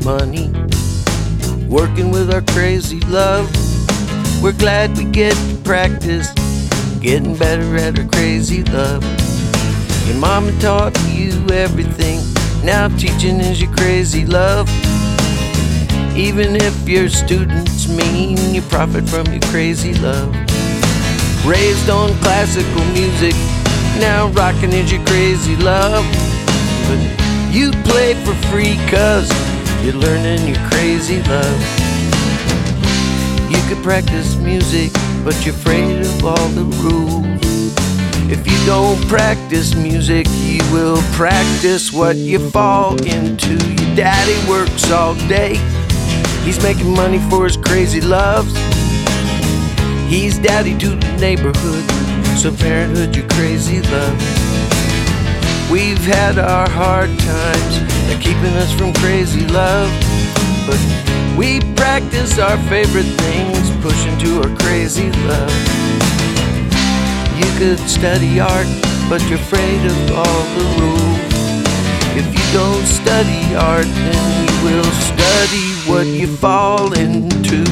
money, working with our crazy love. We're glad we get to practice, getting better at our crazy love. Your mama taught you everything, now teaching is your crazy love. Even if your students mean, you profit from your crazy love. Raised on classical music, now rocking is your crazy love. But you play for free 'cause you're learning your crazy love. You could practice music, but you're afraid of all the rules. If you don't practice music, you will practice what you fall into. Your daddy works all day, he's making money for his crazy loves. He's daddy to the neighborhood, so parenthood your crazy love. We've had our hard times, they're keeping us from crazy love. But we practice our favorite things, pushing to our crazy love. You could study art, but you're afraid of all the rules. If you don't study art, then you will study what you fall into.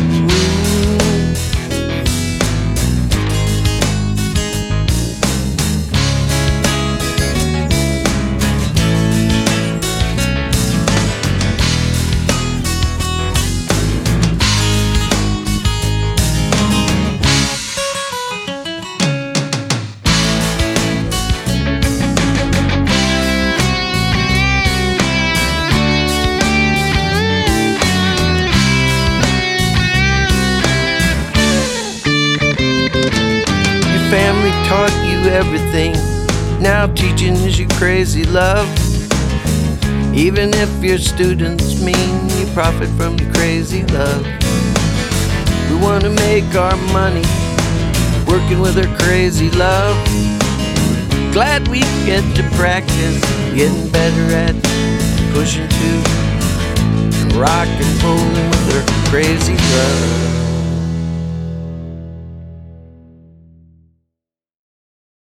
Family taught you everything, now teaching is your crazy love. Even if your students mean, you profit from your crazy love. We want to make our money, working with our crazy love. Glad we get to practice, getting better at pushing to rock and rolling with our crazy love.